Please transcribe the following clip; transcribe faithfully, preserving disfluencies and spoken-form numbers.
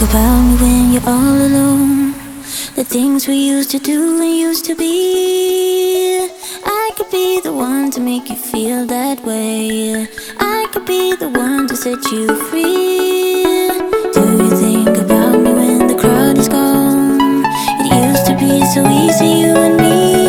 about me when you're all alone? The things we used to do and used to be. I could be the one to make you feel that way. I could be the one to set you free. Do you think about me when the crowd is gone? It used to be so easy, you and me.